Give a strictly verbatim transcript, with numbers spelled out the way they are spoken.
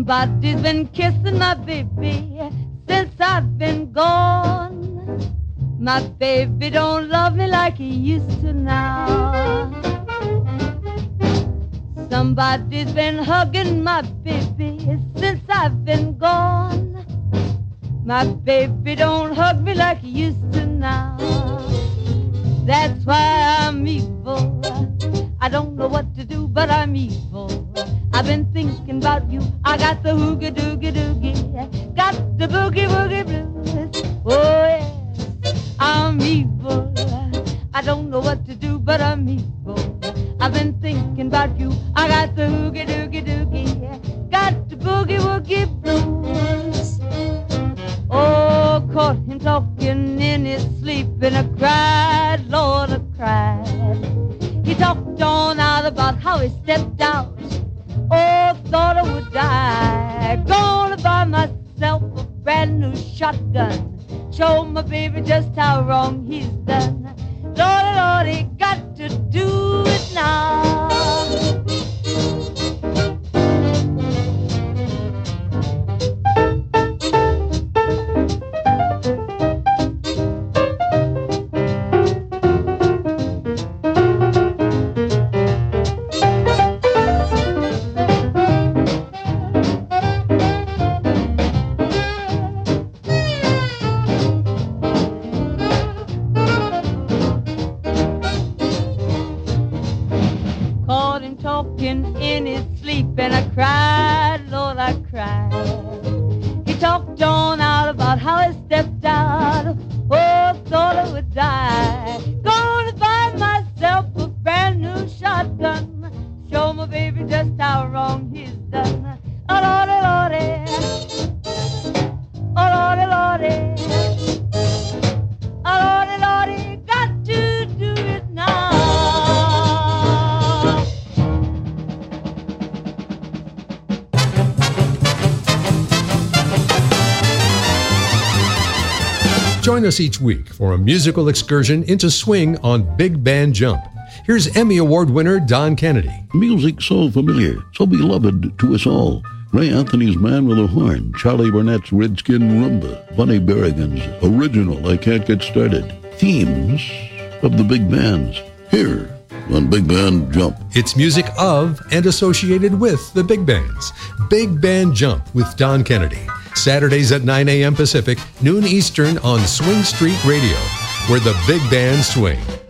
Somebody's been kissing my baby since I've been gone. My baby don't love me like he used to now. Somebody's been hugging my baby since I've been gone. My baby don't hug me like he used to now. That's why I'm evil. I don't know what to do, but I'm evil. I've been thinking about you. I got the hoogie doogie doogie, got the boogie woogie blues. Oh yes, I'm evil. I don't know what to do, but I'm evil. I've been thinking about you. I got the hoogie doogie doogie, got the boogie woogie blues. Oh, caught him talking in his sleep and I cried, Lord, I cried. He talked on out about how he stepped out. Oh, thought I would die. Gonna buy myself a brand new shotgun. Show my baby just how wrong he's done. Lordy, Lordy, got to do it now. Talking in his sleep and I cried, Lord, I cried. He talked on out about how he stepped out. Oh, thought I would die. Gonna buy myself a brand new shotgun. Show my baby just how wrong he's done. Oh, Lordy, Lordy. Oh, Lordy, Lordy. Oh, Lordy, Lordy. Got to do it now. Join us each week for a musical excursion into swing on Big Band Jump. Here's Emmy Award winner Don Kennedy. Music so familiar, so beloved to us all. Ray Anthony's Man with a Horn, Charlie Burnett's Redskin Rumba, Bunny Berrigan's original I Can't Get Started. Themes of the big bands here on Big Band Jump. It's music of and associated with the big bands. Big Band Jump with Don Kennedy. Saturdays at nine a.m. Pacific, noon Eastern on Swing Street Radio, where the big bands swing.